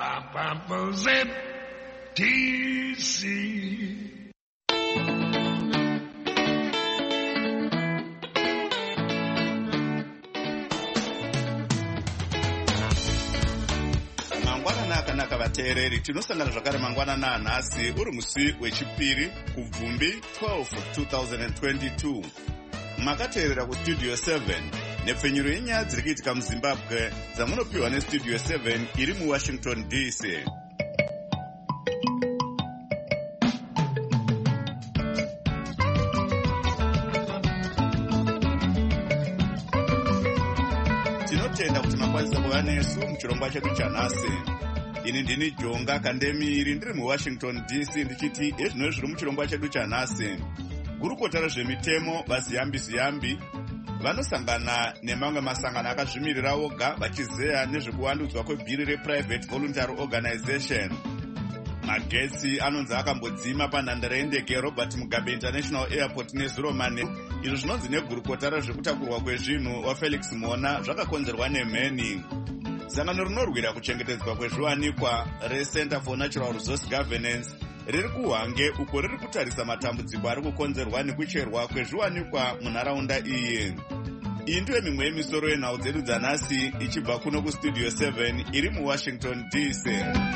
ZTC. Akanaka vateereri, tinosangana zvakare mangwanana anhasi uri musi wechipiri kubvumbi 12 2022. Makateerera kustudio 7 nepfenyuro yenyaya dziri kuitika muzimbabwe dzamunopiwa nestudio 7 iri muwashington DC. Tinotenda kuti makwanisa kuva nesu muchirongwa chedu chanhasi. Ini ndini Jonga Kandemiri ndiri muWashington DC ndichiti ezvino zviri muchirongwa chedu chanhasi. Gurukota rezvemitemo vaziyambi vanosangana nemamwe masangano akazvimirira oga vachizeya nezvekuwandudzwa kwebhiri rePrivate Voluntary Organization. Magetsi anonzi akambodzima panhandare yendege yeRobert Mugabe International Airport neZuromane. Izvo zvinonzi negurukota rezvekutakurwa kwezvinhu waFelix Mona zvakakonzerwa nemheni. Sangano rinorwira kuchengetedzwa kwezviwanikwa reCenter for Natural Resource Governance riri kuHwange uko riri kutarisa matambudziko ari kukonzerwa nekucherwa kwezviwanikwa munharaunda iyi. Iyi ndiyo mimwe yemisoro yenhau dzedu dzanhasi ichibva kuno kustudio 7 iri muWashington DC.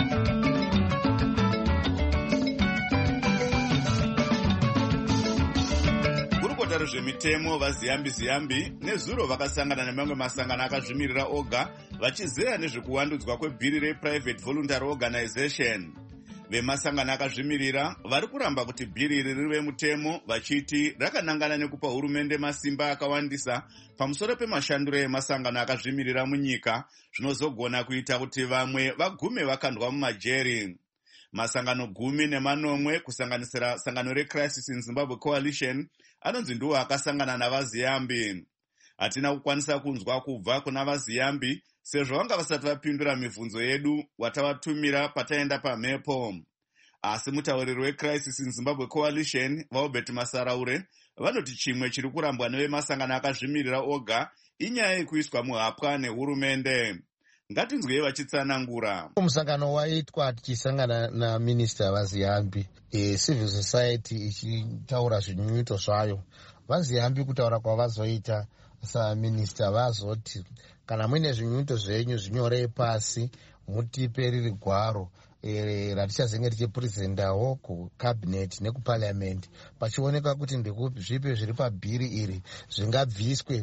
Rezvemitemo vaziyambi nezuro vakasangana nemamwe masangano akazvimirira oga vachizeya nezvekuwandudzwa kwebhiri rePrivate Voluntary Organization. Vemasangano akazvimirira vari kuramba kuti bhiri iri rive mutemo vachiti rakanangana nekupa hurumende masimba akawandisa pamusoro pemashandiro emasangano akazvimirira munyika zvinozogona kuita kuti vamwe vagume vakandwa mumajeri. Masangano 10 kusanganisira sangano reCrisis in Zimbabwe Coalition anonzi ndiwo akasangana navaziyambi. Hatina kukwanisa kunzwa kubva kuna vaziyambi sezvo vanga vasati vapindura mibvunzo yedu watavatumira pataenda pamhepo. Asi mutauriri weCrisis in Zimbabwe Coalition vaObert Masaraure vanoti chimwe chiri kurambwa nevemasangano akazvimirira oga inyaya yekuiswa muhapwa nehurumende. Ngatinzwei vachitsanangura. Musangano waitwa tichisangana naminista vaziyambi, civil society ichitaura zvinyunyuto zvayo. Vaziyambi kutaura kwavazoita saminista vazoti kana muine zvinyunyuto zvenyu zvinyorei pasi mutipe riri gwaro ratichazenge tichipurezendawo kucabinet nekuparliament pachioneka kuti ndikupi zvipi zviri pabhiri iri zvingabviswe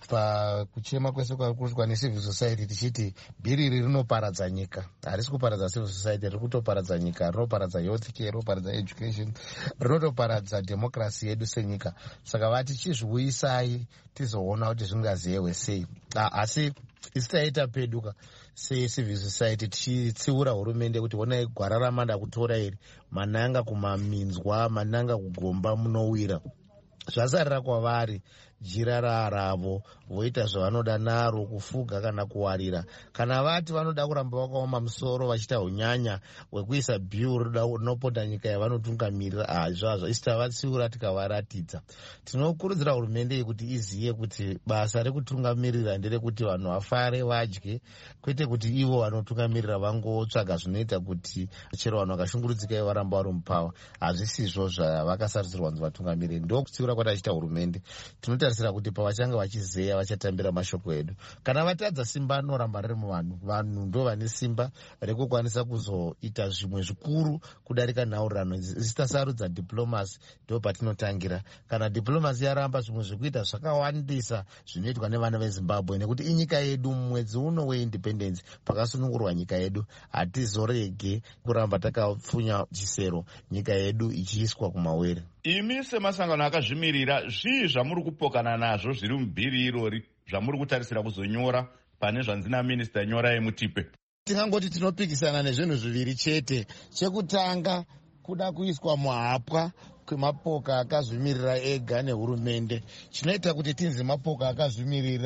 pakuchema kwese kwakuitwa necivil society tichiti bhiri iri rinoparadza nyika. Harisi kuparadza civil society, riri kutoparadza nyika, rinoparadza health care, rinoparadza education, rinotoparadza democracy yedu senyika. Saka vatichizviuyisai tizoona kuti zvingaziyehwe sei. Asi isitaita peduka secivil society tichitsiura hurumende kuti onai gwara ramanda kutora iri mananga kumaminzwa mananga kugomba munowira zvasarira kwavari jira raravo voita zvavanoda naro kufuga kana kuwarira. Kana vati vanoda kuramba vakaoma musoro vachiita unyanya hwekuisa bhiu rinopota nyika yavanotungamirira izvazvo isitavatsiura tikavaratidza. Tinokurudzira hurumende iyi kuti iziye kuti basa rekutungamirira nderekuti vanhu vafare vadye, kwete kuti ivo vanotungamirira vangotsvaga zvinoita kuti chero vanhu vakashungurudzika varamba vari mupawa. Hazvisizvo zvavakasarudzirwa kunzi vatungamiriri. Ndokutsiura kwati achiita hurumende. Tinotarisira kuti pavachange vachizeya vachatambira mashoko edu. Kana vatadza simba anoramba riri muvanhu. Vanhu ndo vane simba rekukwanisa kuzoita zvimwe zvikuru kudarika nhaurirano. Isitasarudza diplomasi ndo patinotangira. Kana diplomasi yaramba zvimwe zvekuita zvakawandisa zvinoitwa nevana veZimbabwe nekuti inyika yedu mwedzi uno weindependence pakasunungurwa nyika yedu hatizorege kuramba takapfunya chisero nyika yedu ichiiswa kumawere. Imi semasangano akazvimirira zvii zvamuri kupokana nazvo zviri mubhiri irori zvamuri kutarisira kuzonyora pane zvanzina minista nyorai mutipe? Tingangoti tinopikisana nezvinhu zviviri chete. Chekutanga kuda kuiswa muhapwa kwemapoka akazvimirira ega nehurumende chinoita kuti tinzi mapoka akazvimirira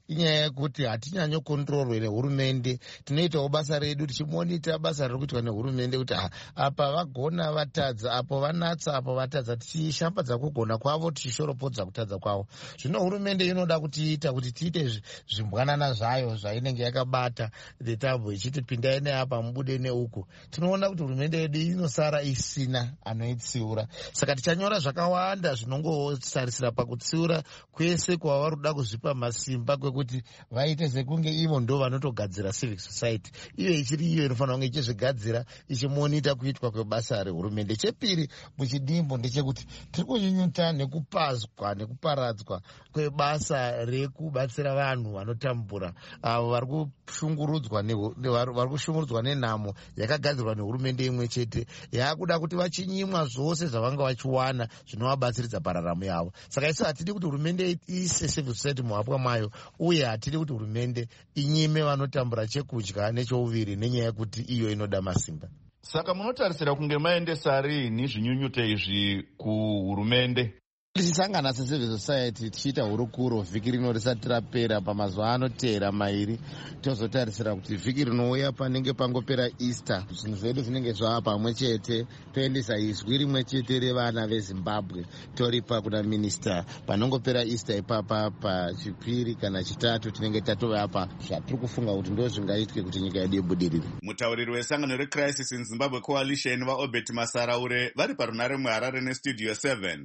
inyaya yekuti hatinyanyokontrolwe nehurumende. Tinoitawo basa redu tichimonita basa riri kuitwa nehurumende kuti apa vagona vatadza, apo vanatsa, apo vatadza, tichishambadza kugona kwavo tichishoropodza kutadza kwavo. Zvino hurumende inoda kutiita kuti tiite zvimbwanana zvayo zvainenge yakabata netambo ichiti pindai neapa mubude neuku. Tinoona kuti hurumende yedu inosara isina anoitsiura. Saka tichanyora zvakawanda zvinongosarisira pakutsiura kwese kwavari kuda kuzvipa masimba kwekuti vaite sekunge ivo ndo vanotogadzira civic society. Iyo ichiri iyo inofanira kunge ichizvigadzira, ichimonita kuitwa kwebasa rehurumende. Chepiri muchidimbo ndechekuti tiri kunyunyuta nekupazwa nekuparadzwa kwebasa rekubatsira vanhu vanotambura, avo vari kushungurudzwa nenhamo yakagadzirwa nehurumende imwe chete, yakuda kuti vachinyimwa zvose zvavanga vachiwana zvinovabatsiridza pararamo yavo. Saka isu hatidi kuti hurumende iise civil society muhapwa mayo, uye hatidi kuti hurumende inyime vanotambura chekudya nechouviri nenyaya yekuti iyo inoda masimba. Saka munotarisira kunge maendesa rini zvinyunyuto izvi kuhurumende? Tichisangana secivil society tichiita hurukuro vhiki rino risati rapera, pamazuva anoteera mairi tozotarisira kuti vhiki rinouya panenge pangopera Easter zvinhu zvedu zvinenge zvava pamwe chete, toendesa izwi rimwe chete revana veZimbabwe toripa kuna minista. Panongopera Easter ipapa pachipiri kana chitatu tinenge tatovapa zvatiri kufunga kuti ndo zvingaitwe kuti nyika yedu ibudirire. Mutauriri wesangano reCrisis in Zimbabwe Coalition vaObert Masaraure vari parunare muHarare neStudio 7.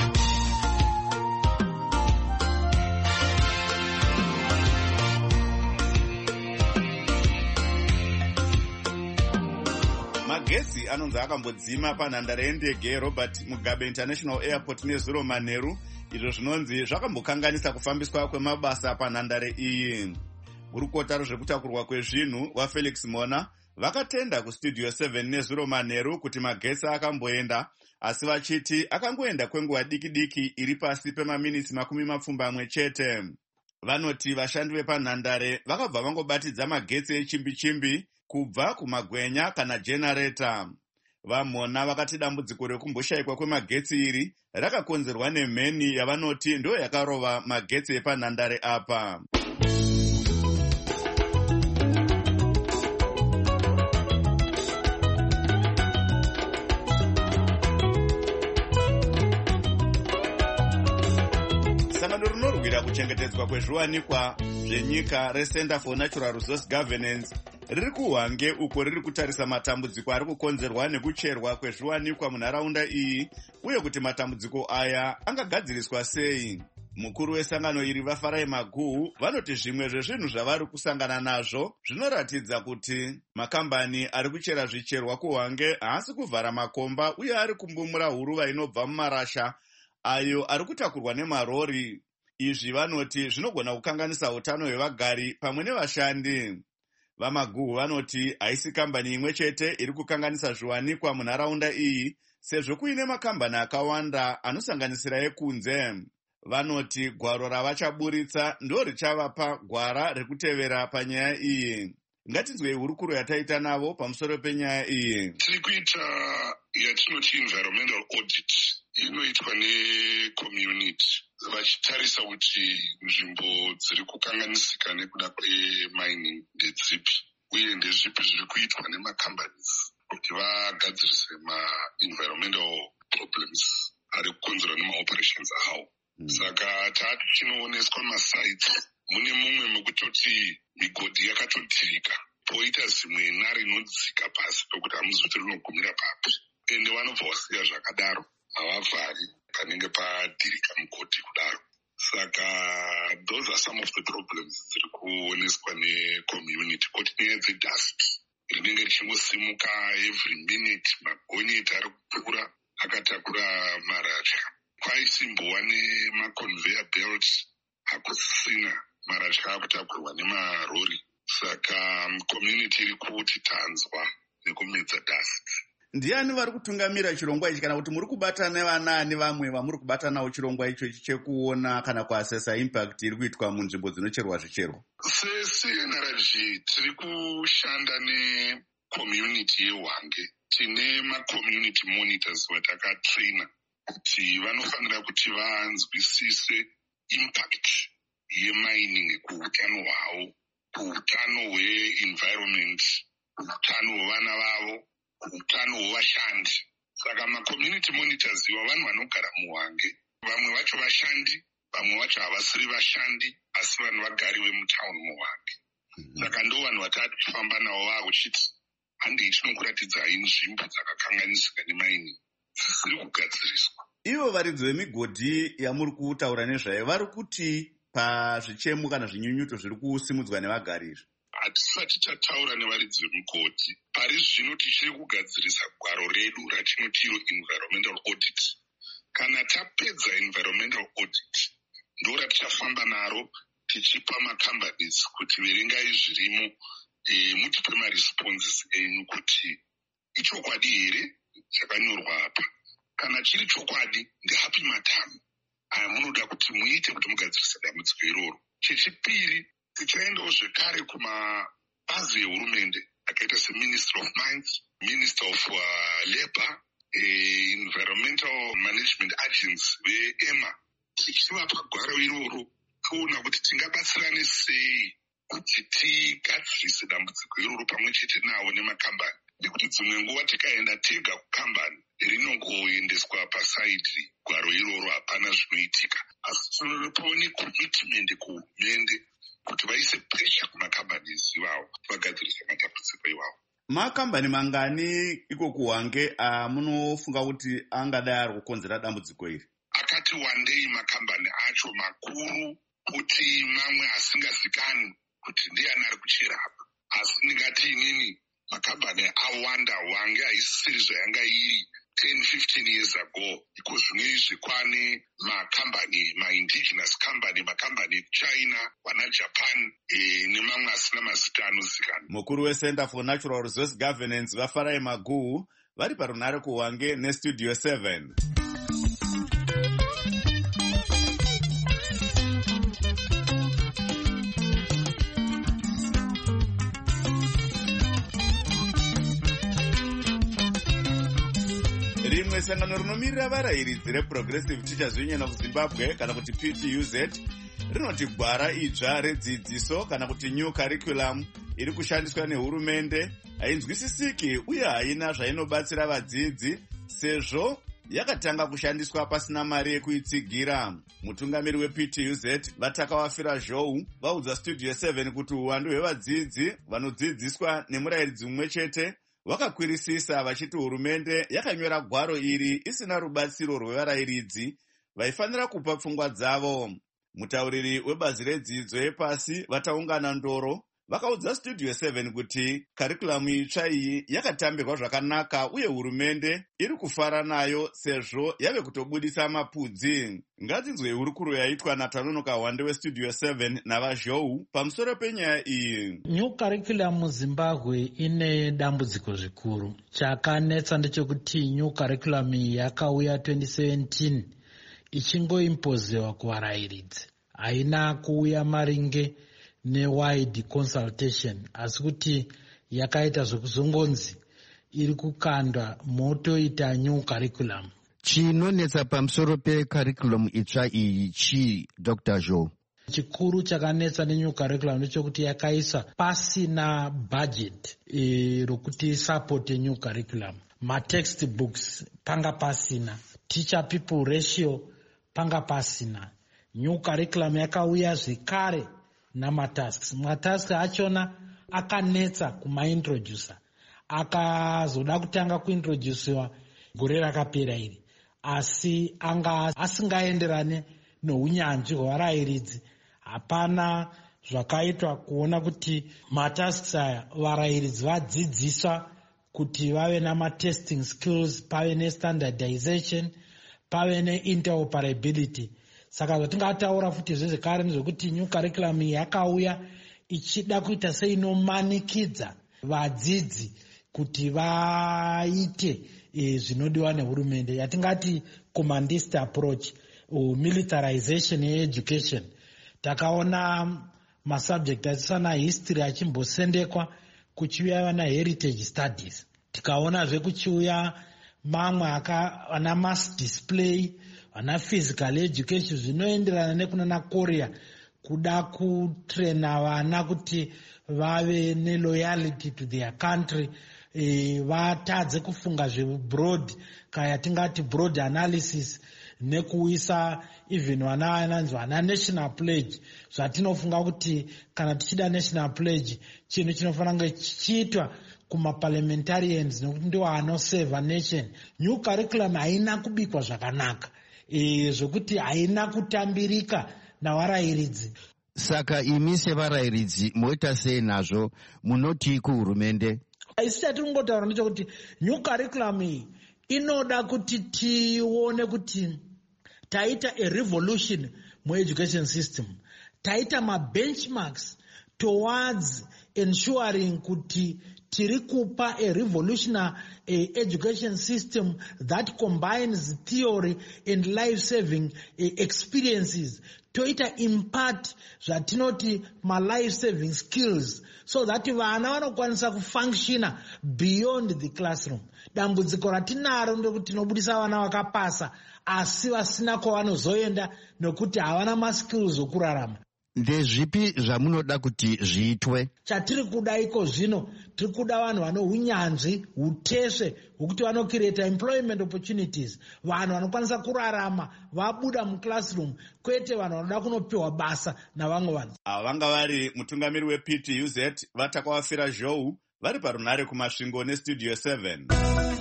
Magetsi anonzi akambodzima panhandare yendege yeRobert Mugabe International Airport nezuro manheru, izvo zvinonzi zvakambokanganisa kufambiswa kwemabasa panhandare iyi. Gurukota rezvekutakurwa kwezvinhu waFelix Mona vakatenda kuStudio 7 nezuro manheru kuti magetsi akamboenda, asi vachiti akangoenda kwenguva diki iri pasi pemaminitsi 20 chete. Vanoti vashandi vepanhandare vakabva vangobatidza magetsi echimbi-chimbi kubva kumagwenya kana jenareta. Vamona vakati dambudziko rekumboshayikwa kwemagetsi iri rakakonzerwa nemheni yavanoti ndo yakarova magetsi epanhandare apa. Sangano rinorwira kuchengetedzwa kwezviwanikwa zvenyika reCenter for Natural Resource Governance riri kuhwange uko riri kutarisa matambudziko ari kukonzerwa nekucherwa kwezviwanikwa munharaunda iyi, uye kuti matambudziko aya angagadziriswa sei. Mukuru wesangano iri vaFarai Maguhu vanoti zvimwe zvezvinhu zvavari kusangana nazvo zvinoratidza kuti makambani ari kuchera zvicherwa kuhwange haasi kuvhara makomba, uye ari kumbumura huruva inobva mumarasha ayo ari kutakurwa nemarori. Izvi vanoti zvinogona kukanganisa utano hwevagari pamwe nevashandi. VaMaguhu vanoti haisi kambani imwe chete iri kukanganisa zviwanikwa munharaunda iyi, sezvo kuine makambani akawanda anosanganisira ekunze. Vanoti gwaro ravachaburitsa ndo richavapa gwara rekutevera panyaya iyi. Ngatinzwei hurukuro yataita navo pamusoro penyaya iyi. Tiri kuita yatinoti environmental audit inoitwa necommunity, vachitarisa kuti nzvimbo dziri kukanganisika nekuda kwemining ndedzipi, uye ndezvipi zviri kuitwa nemacompanies kuti vagadzirise ma-environmental problems ari kukonzerwa nemaoperations awo. Saka tachinooneswa masites, mune mumwe mekutoti migodhi yakatodzirika, poita zimwe nari rinodzika pasi pekuti hamuzoti rinogumira papi, ende vanobva vasiya zvakadaro, havavhari panenge padhirika mugodhi kudaro. Saka those are some of the problems dziri kuoneswa necommunity, kuti nyaya dzedust rinenge richingosimuka every minute, magonyeti ari kupfuura akatakura marasha. Kwaisimbowa nemaconveyor belt hakusisina, marasha akutakurwa nemarori. Saka community iri kuti tanzwa nekumedza dust. Ndiani vari kutungamira chirongwa ichi, kana kuti muri kubatana vanani vamwe vamuri kubatanawo chirongwa icho chekuona kana kuasesa impact iri kuitwa munzvimbo dzinocherwa zvicherwa? SeNRG tiri kushanda necommunity yeHwange. Tine macommunity monitors vatakatraina kuti vanofanira kuti vanzwisise impact yemining kuutano hwavo, kuutano hweenvironment, kuutano hwevana vavo, kuutano hwevashandi. Saka macommunity monitors iva vanhu vanogara muHwange. Vamwe vacho vashandi, vamwe vacho havasiri vashandi, asi vanhu vagari vemutauni muHwange. Saka ndo vanhu vatava tichifamba navo vakuchiti handei tinokuratidzai nzvimbo dzakakanganisika nemining dzisiri kugadziriswa. Ivo varidzi vemigodhi yamuri kutaura nezvayo vari kuti pazvichemo kana zvinyunyuto zviri kusimudzwa nevagari izvi? Hatisati tataura nevaridzi vemigodhi. Pari zvino tichiri kugadzirisa gwaro redu ratinoti environmental audit. Kana tapedza environmental audit, ndo ratichafamba naro tichipa macompanies kuti verengai zvirimo, mutipe maresponses enyu kuti ichokwadi here chakanyorwa apa. Kana chiri chokwadi, ndeapi matamu amunoda kuti muite kuti mugadzirise dambudziko iroro. Chechipiri, tichaendawo zvekare kumabazi ehurumende akaita seMinistry of Mines, Minister of Labour, Environmental Management Agency veEMA, tichivapa gwaro iroro kuona kuti tingabatsirane sei kuti tigadzirise dambudziko iroro pamwe chete navo nemakambani. Nekuti dzimwe nguva tikaenda tega kukambani rinongoendeswa pasaidi gwaro iroro hapana zvinoitika. Asi tinotopawo necommitment kuhurumende kuti vaise pressure kumakambanizi ivavo vagadzirise matambudziko iwawo. Makambani mangani iko kuHwange munofunga kuti angadai ari kukonzera dambudziko iri? Akati wandei makambani acho makuru, kuti mamwe asingazikani kuti ndiani ari kuchera apa. Asi ndingati inini makambani awanda. Hwange haisisiri zvayanga iri 10-15 years ago. Iko zvino izvi kwane makambani, ma-indigenous company, makambani ekuchina, wana Japan, nemamwe asina mazita anozikana. Mukuru weCenter for Natural Resource Governance vaFarai Maguhu vari parunare kuHwange neStudio 7. Rimwe sangano rinomirira varayiridzi reProgressive Teachers Union of Zimbabwe kana kuti PTUZ rinoti gwara idzva redzidziso kana kuti new curriculum iri kushandiswa nehurumende hainzwisisiki uye haina zvainobatsira vadzidzi sezvo yakatanga kushandiswa pasina mari yekuitsigira. Mutungamiri wePTUZ Vatakawafira Zhou vaudza Studio 7 kuti uwandu hwevadzidzi vanodzidziswa nemurayiridzi mumwe chete vakakwirisisa, vachiti hurumende yakanyora gwaro iri isina rubatsiro rwevarayiridzi vaifanira kupa pfungwa dzavo. Mutauriri webazi redzidzo yepasi Vataungana Ndoro vakaudza Studio 7 kuti karikulamu itsva iyi yakatambirwa zvakanaka uye hurumende iri kufara nayo sezvo yave kutobudisa mapudzi. Ngatsinzwei hurukuro yaitwa naTanonoka Hwande weStudio 7 navaZhou pamusoro penyaya iyi. New curriculum muZimbabwe ine dambudziko zvikuru. Chakanetsa ndechekuti new curriculum yakauya 2017 ichingoimpozewa kuvarayiridzi. Haina kuuya maringe ne-wide consultation, asi kuti yakaita zvekuzongonzi iri kukandwa motoita new curriculum. Chinonetsa pamusoro pecurriculum itsva iyi chii, Dr. Zhou? Chikuru chakanetsa nenew curriculum ndechekuti yakaisa pasina budget rokuti support new curriculum. Ma-textbooks panga pasina, teacher people ratio panga pasina. New curriculum yakauya zvekare namatasks. Matasks achona akanetsa kumaintroducer. Akazoda kutanga kuintroduciwa gore rakapera iri. Asi anga asingaenderane nounyanzvi hwevarayiridzi. Hapana zvakaitwa kuona kuti matasks aya varayiridzi vadzidziswa kuti vave nama-testing skills, pave ne-standardization, pave ne-interoperability. Saka zvatingataura futi zvezvekare ndezvekuti new curriculum yakauya ichida kuita seinomanikidza vadzidzi kuti vaite zvinodiwa nehurumende, yatingati commandist approach, militarization yeeducation. Takaona masubject asisana history achimbosendekwa kuchiuya na heritage studies. Tikaonazve kuchiuya mamwe ana mass display, ana physical education zvinoenderana nekunana Korea kuda kutrena vana kuti vave neloyalty to their country, vatadze kufunga zvebroad kayatingati broad analysis nekuisa even vana vananzi vana national pledge, zvatinofunga kuti kana tichida national pledge chinhu chinofanira kunge chichiitwa kumaparliamentarians nekuti ndiwo anoseva nation. New curriculum haina kubikwa zvakanaka, zvokuti haina kutambirika navarairidzi. Saka imi sevarairidzi moita sei nazvo, munoti kuhurumende? Isi chatiri kungotaura ndechekuti new curriculum iyi inoda kuti tione kuti taita a revolution mueducation system, taita mabenchmarks towards ensuring kuti tiri kupa a revolutionary education system that combines theory and life-saving experiences. Toita impart zvatinoti ma-life-saving skills so that vana vanokwanisa kufunctiona beyond the classroom. Dambudziko ratinaro ndekuti tinobudisa vana vakapasa asi vasina kwavanozoenda nokuti havana maskills okurarama. Ndezvipi zvamunoda kuti zviitwe? Chatiri kuda iko zvino, tiri kuda vanhu vano unyanzvi, utesve hwekuti vanocreate employment opportunities, vanhu vanokwanisa kurarama vabuda muclassroom, kwete vanhu vanoda kunopiwa basa navamwe vanhu. Vanga vari mutungamiri wePTUZ Vatakwafira Zhou vari parunare kumasvingo nestudio 7.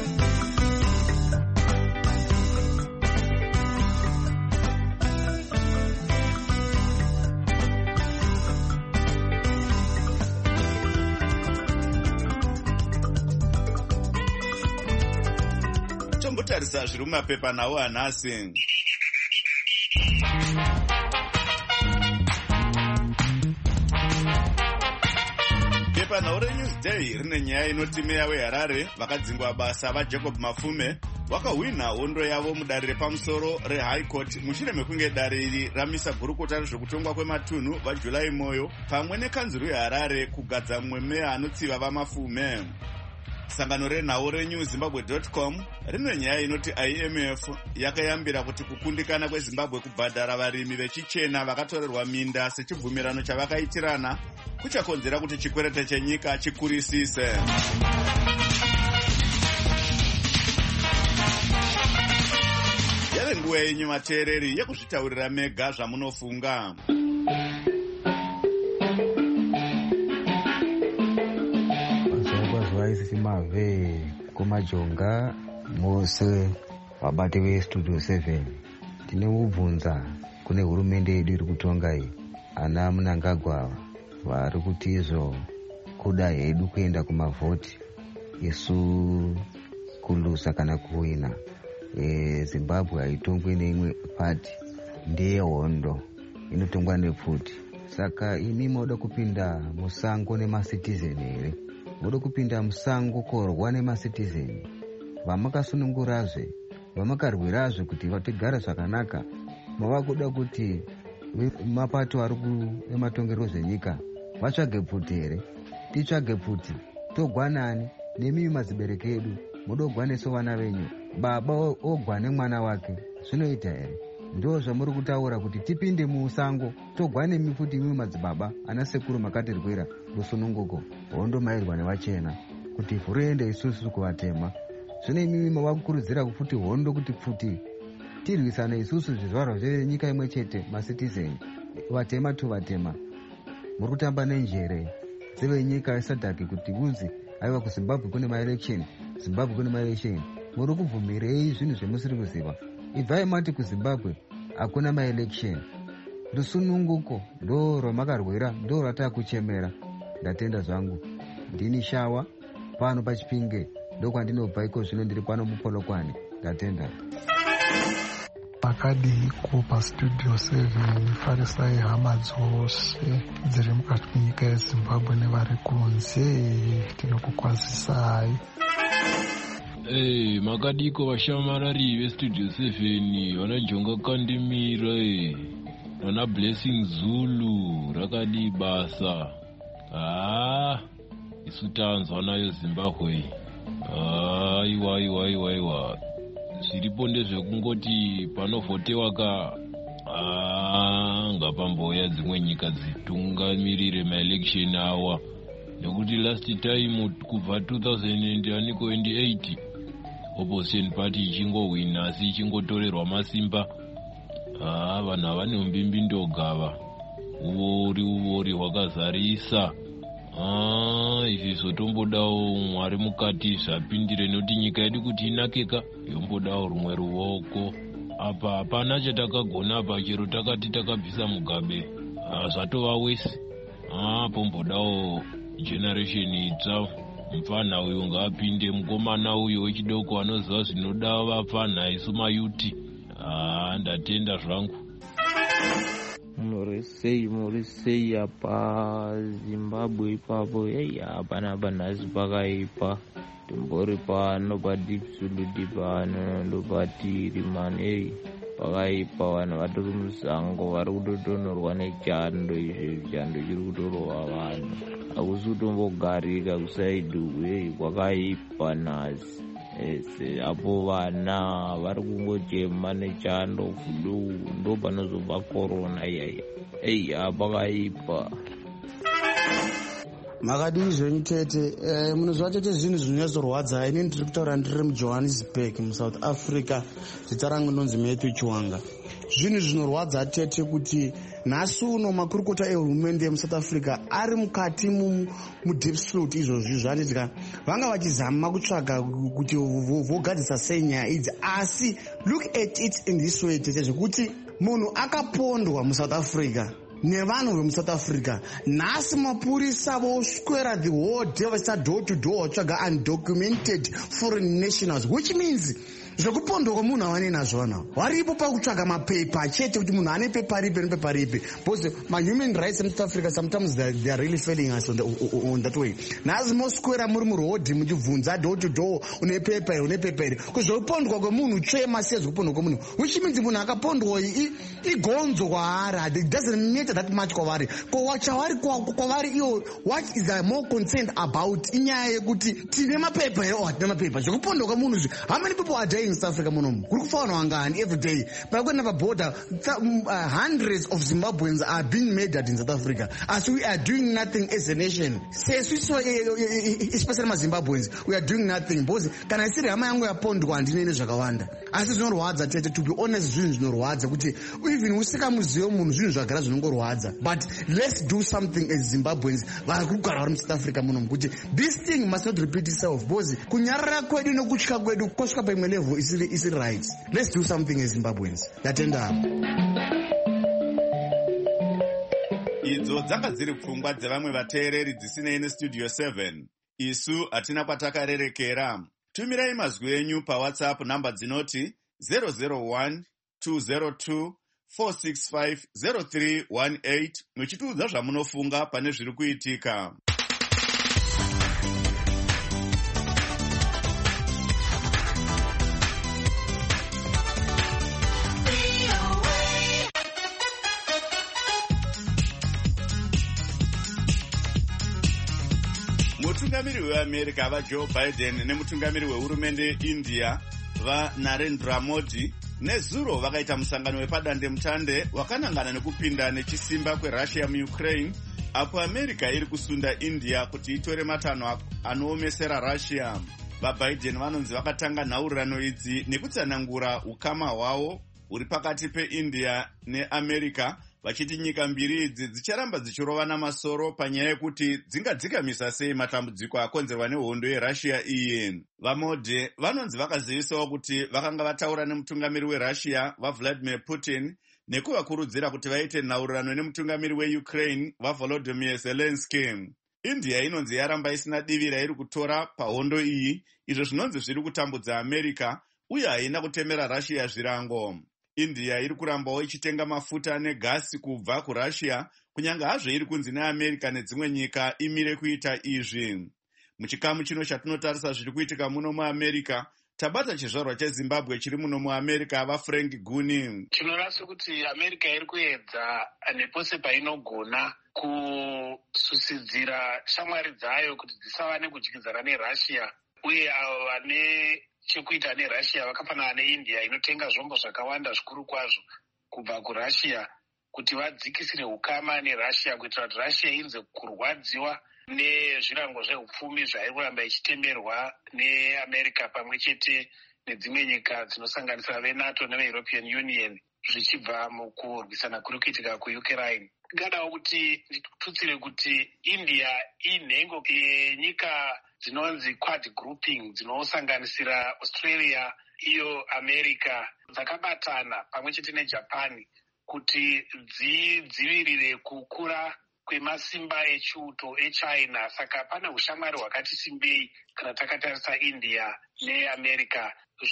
Tombotarisa zviri mumapepa nawo hanhasi. Pepa nawo reNewsday rine nyaya inoti meya weHarare vakadzingwa basa vaJacob Mafume vakahwina hondo yavo mudare repamusoro reHigh Court mushure mekunge dare iri ramisa gurukota rezvekutongwa kwematunhu vaJulai Moyo pamwe nekanzuru yeHarare kugadza mumwe meya anotsiva vaMafume. Sangano renhau reNewZimbabwe.com rine nyaya inoti IMF yakayambira kuti kukundikana kweZimbabwe kubhadhara varimi vechichena vakatorerwa minda sechibvumirano chavakaitirana kuchakonzera kuti chikwerete chenyika chikurisise. Yave nguva yenyu vateereri yekuzvitaurira mega zvamunofunga. Isisi mave kumajonga mose vabati vestudio 7 tine kubvunza kune hurumende yedu iri kutonga iyi, ana Mnangagwa vari kuti izvo kuda hedu kuenda kumavhoti isu kulusa kana kuwina. Zimbabwe haitongwe neimwe pati, ndeyehondo inotongwa nepfuti. Saka imi moda kupinda musango nemasitizeni here? Moda kupinda musango korwa nemasitizeni vamakasunungurazve, vamakarwirazve kuti vatigara zvakanaka? Mava kuda kuti mapato ari ematongerwo zvenyika vatsvage pfuti here? Titsvage pfuti togwanani nemimi madzibereki edu. Moda kugwaneso vana venyu, baba ogwa nemwana wake, zvinoita here? Ndo zvamuri kutaura kuti tipinde musango togwane mifuti imwe madzibaba ana sekuru makatirwira rusununguko hondo mairwa nevachena kuti vhurende isusu kuvatema. Zvino imimi mavakukurudzira kufuti hondo kuti pfuti tirwisane isusu zvizvarwa zvenyika imwe chete masitizeni vatema tu vatema. Muri kutamba nenjere dzevenyika isadhaki kuti unzi aiwa kuZimbabwe kune maelection, Zimbabwe kune maelection. Muri kubvumirei zvinhu zvemusiri kuziva? Ibvai mati kuZimbabwe hakuna maelection, rusununguko ndo rwamakarwira, ndo ratakuchemera. Ndatenda zvangu, ndini Shawa pano paChipinge, ndo kwandinobva iko zvino ndiri pano muPolokwane. Ndatenda. Makadiko pastudio 7 farisai hama dzose dziri mukati menyika yeZimbabwe nevari kunze, tinokukwazisai. Makadiko vashamarari vestudio 7 vanajonga Kandimira, vana Blessing Zulu rakadi basa. Isu tanzwa nayo Zimbabwe. Aiwa zviripo ndezvekungoti panovhotewa ka panga pamboya dzimwe nyika dzitungamirire maelection awa, nekuti last time kubva 2028 opposition party ichingowina asi ichingotorerwa masimba. Vanhu havane umbimbi ndogava, uvori hwakazarisa. Izvi tombodawo Mwari mukati zvapindire, nekuti nyika yedu kuti inakeka yombodawo rumwe ruoko. Apa hapana chatakagona apa, chero takati takabvisa Mugabe zvatova wese. Pombodawo generation itsva, mufana uyu ngaapinde, mukomana uyu wechidoko anoziva zvinoda vapfana isu mayuti. Ndatenda zvangu. Murisei apa Zimbabwe ipapo, hapana nhasi pakaipa. Timbori pano padipsuluti pano ndopatiri mani, pakaipa. Vanhu vatori musango vari kutotonorwa nechando. Izvi chando chiri kutorwa vanhu, hakusi kutombogarika kusaidhu. Kwakaipa nhasi. Apo vana vari kungochema nechando, flu, ndo panozobva korona. Pakaipa. Makadii zvenyu tete? Munozva tete zvinhu zvinonyatsorwadza. Ini ndiri kutaura ndiri muJohannesburg muSouth Africa. Zita rangu ndonzi Matthew Chiwanga. Zvinhu zvinorwadza tete kuti nhasi uno makurukota ehurumende yemuSouth Africa ari mukati mudeep-throat. Izvozvi zvatitika vanga vachizama kutsvaga kuti vogadzisa sei nyaya idzi, asi look at it in this way tete, zvekuti munhu akapondwa muSouth Africa nevanhu vemuSouth Africa. Nhasi mapurisa voswera the whole day vachiita door to door vatsvaga undocumented foreign nationals, which means zvekupondwa kwemunhu havane nazvo vanhu varipo pakutsvaga mapepa chete, kuti munhu ane pepa ripi nepepa ripi, because mahuman rights in South Africa sometimes they are really failing us on that way. Nhasi moswera muri murodhi muchibvunza door to door, une pepa iri, une pepa iri, zvekupondwa kwemunhu tsvema siya zvekupondwa kwemunhu, which means munhu akapondwa igonzo kwaari, it doesn't matter that much kwavari. Chavari kwavari iwo, what is they more concerned about inyaya yekuti tine mapepa here or hatina mapepa. Zvekupondwa kwemunhu izvi, how many people are dying in South Africa munomu? Kuri kufa vanhu vangani every day? Pakwenda paborder, hundreds of Zimbabweans are being murdered in South Africa, as we are doing nothing as a nation. Especially maZimbabweans, we are doing nothing. Because kana isiri hama yangu yapondwa handine zvakawanda. Asi zvinorwadza tete, to be honest, zvinhu zvinorwadza kuti even usika muzivo munhu zvinhu zvagara zvinongorwadza. But let's do something as Zimbabweans vari kugara vari muSouth Africa munomu, kuti this thing must not repeat itself. Because kunyarara kwedu nokutya kwedu kwasvika paimwe level isiri right. Let's do something as Zimbabweans. Ndatenda hapo. Idzo dzanga dziri pfungwa dzevamwe vateereri dzisinei nestudio 7. Isu hatina kwatakarerekera. Tumirai mazwi enyu paWhatsApp namba dzinoti 001 202 465 0318 muchitiudza zvamunofunga pane zviri kuitika. Mutungamiri weAmerica vaJoe Biden nemutungamiri wehurumende India vaNarendra Modi nezuro vakaita musangano wepadandemutande wakanangana nekupinda nechisimba kweRussia muUkraine, apo America iri kusunda India kuti itore matanho anoomesera Russia. VaBiden vanonzi vakatanga nhaurirano idzi nekutsanangura ukama hwavo huri pakati peIndia neAmerica, vachiti nyika mbiri idzi dzicharamba dzichirovana masoro panyaya yekuti dzingadzikamisa sei matambudziko akonzerwa nehondo yeRussia iyi. VaModi vanonzi vakazivisawo kuti vakanga vataura nemutungamiri weRussia vaVladimir Putin nekuvakurudzira kuti vaite nhaurirano nemutungamiri weUkraine vaVolodymyr Zelensky. India inonzi yaramba isina divi rairi kutora pahondo iyi, izvo zvinonzi zviri kutambudza America uye haina kutemera Russia zvirango. India iri kurambawo ichitenga mafuta negasi kubva kuRussia, kunyange hazvo iri kunzi neAmerica nedzimwe nyika imire kuita izvi. Muchikamu chino chatinotarisa zviri kuitika muno muAmerica, tabata chizvarwa cheZimbabwe chiri muno muAmerica vaFrank Guni. Tinoona sekuti America iri kuedza nepose painogona kususidzira shamwari dzayo kuti dzisava nekudyidzana neRussia, uye avo vane chekuita neRussia vakafanana neIndia inotenga zvombo zvakawanda zvikuru kwazvo kubva kuRussia, kuti vadzikisire ukama nerussia kuitira kuti russia inze kurwadziwa nezvirango zveupfumi zvairi kuramba ichitemerwa neamerica pamwe chete nedzimwe nyika dzinosanganisira venato neveeuropean union zvichibva mukurwisana kuri kuitika kuukraine. Ndingadawo kuti nditutsire kuti India inhengo yenyika dzinonzi quad grouping dzinosanganisira Australia iyo America dzakabatana pamwe chete neJapan kuti dzidzivirire kukura kwemasimba echiuto eChina. Saka pane ushamwari hwakati simbei kana takatarisa India neAmerica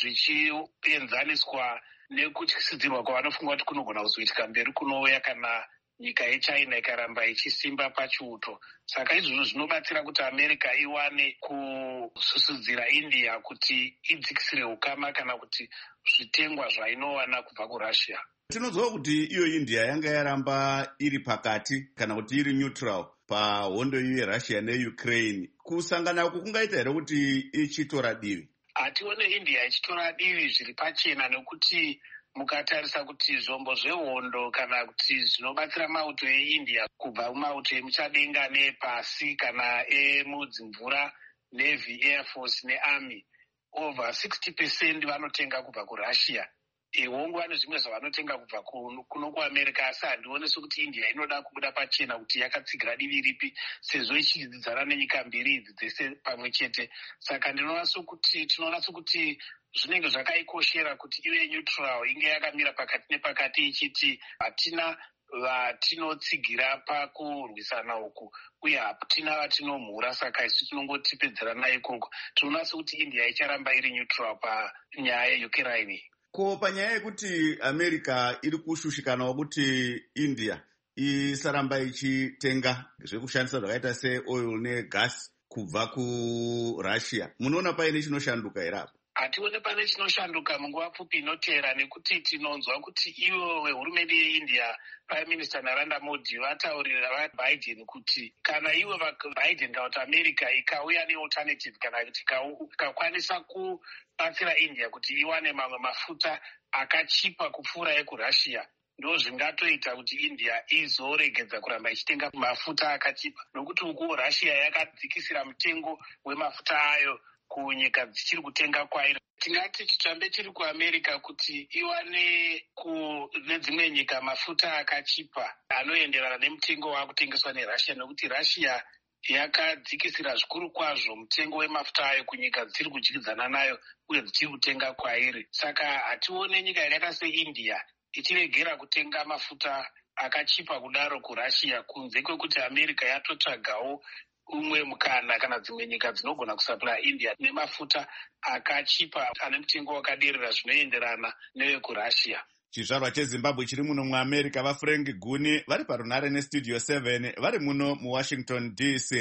zvichienzaniswa nekutyisidzirwa kwavanofunga kuti kunogona kuzoitika mberi kunouya kana nyika yeChina ikaramba ichisimba pachiuto. Saka izvozvo zvinobatsira kuti America iwane kususudzira India kuti idzikisire ukama kana kuti zvitengwa zvainowana kubva kuRussia. Tinoziva kuti iyo India yanga yaramba iri pakati kana kuti iri neutral pahondo yeRussia neUkraine. Kusangana uku kungaita here kuti ichitora divi? Hatione India ichitora divi zviri pachena, nekuti mukatarisa kuti zvombo zvehondo kana kuti zvinobatsira mauto eIndia kubva mumauto emuchadenga nepasi kana emudzimvura, Navy, Air Force neArmy, over 60% vanotenga kubva kuRussia. Hongu vane zvimwe zvavanotenga kubva kuno kuAmerica, asi handionesi kuti India inoda kubuda pachena kuti yakatsigira divi ripi sezvo ichidzidzana nenyika mbiri idzi dzese pamwe chete. Saka tinoona sokuti zvinenge zvakaikoshera kuti ive neutral, inge yakamira pakati nepakati ichiti hatina vatinotsigira pakurwisana uku uye hatina vatinomhura, saka isu tinongotipedzerana ikoko. Tinoona sokuti India icharamba iri neutral panyaya yeUkraine. Ko panyaya yekuti America iri kushushikanawo kuti India isaramba ichitenga zvekushandisa zvakaita seoil negas kubva kuRussia, munoona paine chinoshanduka here apa? Hatione pane chinoshanduka munguva pfupi inotevera, nekuti tinonzwa kuti ivo vehurumende yeIndia, Prime Minister Narendra Modi vataurira Biden kuti kana ivo Biden kana kuti America ikauya nealternative kana kuti ikakwanisa kubatsira India kuti iwane mamwe mafuta akachipa kupfuura ekuRussia, ndo zvingatoita kuti India izoregedza kuramba ichitenga mafuta akachipa, nokuti uku Russia yakadzikisira mutengo wemafuta ayo kunyika dzichiri kutenga kwairi. Tingati chitambe chiri kuAmerica kuti iwane nedzimwe nyika mafuta akachipa anoenderana nemutengo waakutengeswa neRussia, nekuti Russia yakadzikisira zvikuru kwazvo mutengo wemafuta ayo kunyika dzichiri kudyidzana nayo uye dzichiri kutenga kwairi. Saka hatione nyika yakaita seIndia ichiregera kutenga mafuta akachipa kudaro kuRussia, kunze kwekuti America yatotsvagawo umwe mukana kana dzimwe nyika dzinogona kusapura India nemafuta akachipa ane mutengo wakaderera zvinoenderana nevekuRussia. Chizvarwa cheZimbabwe chiri muno muAmerica vaFrank Guni vari parunare neStudio 7 vari muno muWashington DC.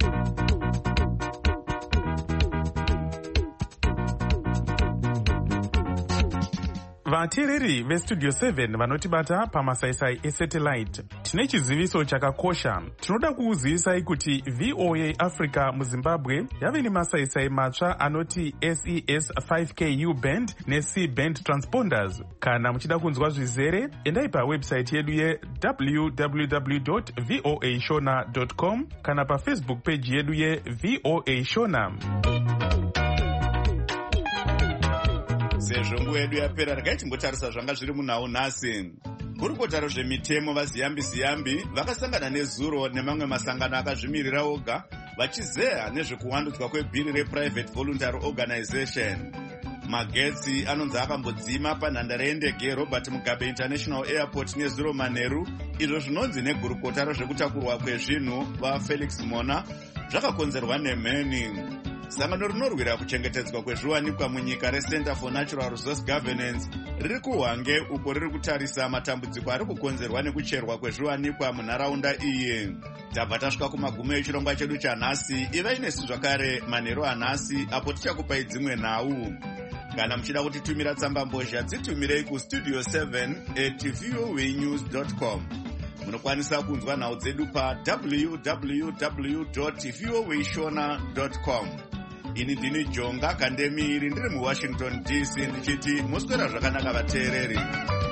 Vateereri veStudio 7 vanotibata pamasaisai esatellite, tine chiziviso chakakosha. Tinoda kukuzivisai kuti VOA Africa muZimbabwe yave nemasaisai matsva anoti SES 5Ku band neC band transponders. Kana muchida kunzwa zvizere, endai pawebsite yedu ye www.voashona.com kana paFacebook page yedu yeVOA Shona. Sezvo nguva yedu yapera, regai timbotarisa zvanga zviri munhau nhasi. Gurukota rezvemitemo vaziyambi-ziyambi vakasangana nezuro nemamwe masangano akazvimirira oga vachizeya nezvekuwandudzwa kwebhiri rePrivate Voluntary Organization. Magetsi anonzi akambodzima panhandare yendege yeRobert Mugabe International Airport nezuro manheru, izvo zvinonzi negurukota rezvekutakurwa kwezvinhu vaFelix Mona zvakakonzerwa nemheni. Sangano rinorwira kuchengetedzwa kwezviwanikwa munyika reCenter for Natural Resource Governance riri kuHwange uko riri kutarisa matambudziko ari kukonzerwa nekucherwa kwezviwanikwa munharaunda iyi. Tabva tasvika kumagumo echirongwa chedu chanhasi. Ivai nesu zvakare manheru anhasi apo tichakupai dzimwe nhau. Kana muchida kutitumira tsamba mbozha dzitumirei kustudio 7@voanews.com. Munokwanisa kunzwa nhau dzedu pa www.voashona.com. Ini ndini Jonga Kandemiri ndiri muWashington DC ndichiti muswera zvakanaka vateereri.